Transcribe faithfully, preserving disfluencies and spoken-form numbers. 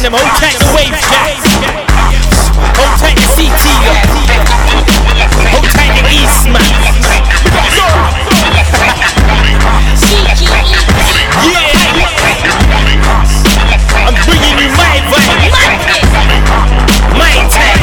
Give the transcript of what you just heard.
them, hold tight the wave guys. Hold tight the C T. Hold tight the Eastman. Yeah. I'm bringing you my vibe. My time.